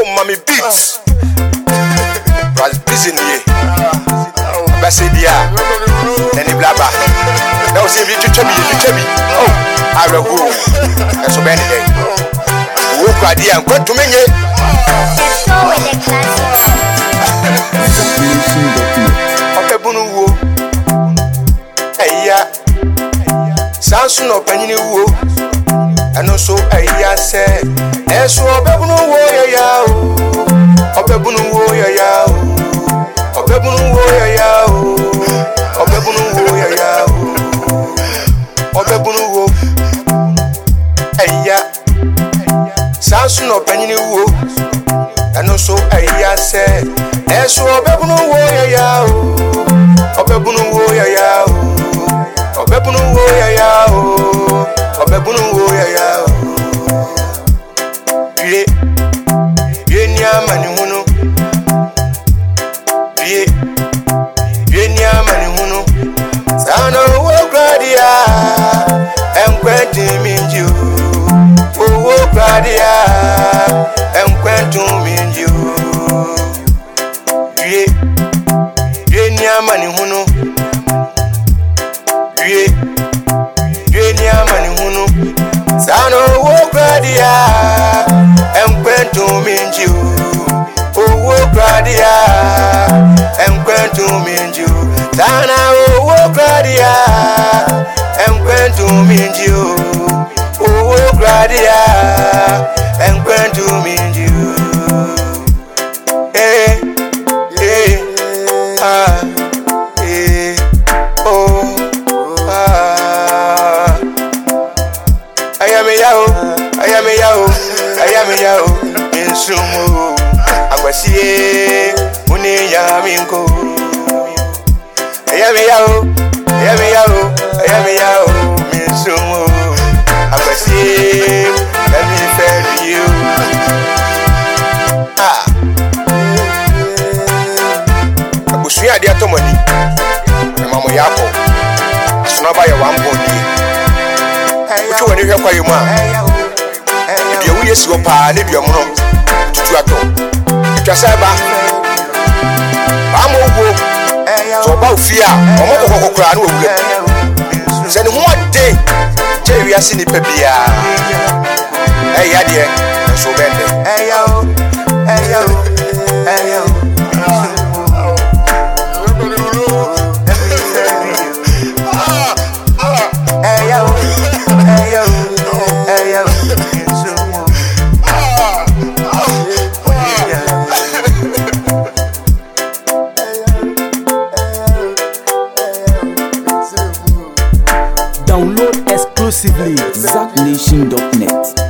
mommy beats. Raz busy here. Basedia. Any blabba. Now see you chubby. Oh, I will go. That's so many days. Walk idea and go to me. Let's go with the classics. Okay, Bunu. Hey, yeah. Sansu no penny wo. And also I say, Esu obebunu wo ya o. Obebunu wo ya o. Obebunu wo ya o. Obebunu wo ya o. Obebunu wo. Eya. Sansu no penny wo. And also I say, Esu obebunu wo ya o. Obebunu wo ya o. Obebunu wo ya o. Obebunu wo ya o. Ye ni amani hunu. Ye ni amani hunu. Sana wo gradia. Enkwenti minju. Wo gradia. Enkwentu minju. Ye ni amani hunu. Ye ni amani hunu. Sana wo gradia. Enkwentu minju. Wo gradia. Enkwentu minju. Sana wo gradia. Enkwentu minju. Wo gradia. Enkwentu minju. I am in sumo. Agwasie, Muni Yaminko. I am in sumo. Agwasie, let me fail you. Abusuya dia tomoni. Mama yako. Sunaba ya wamboni. Utu wani kwa yuma. We yes, your pa, live your mom to ato. Casaba I'm over so about fear. I'm over. Send one day, Jerry has seen it, Pepia. Hey, Yadia, so bad. Hey, yo. Download exclusively ZackNation.net.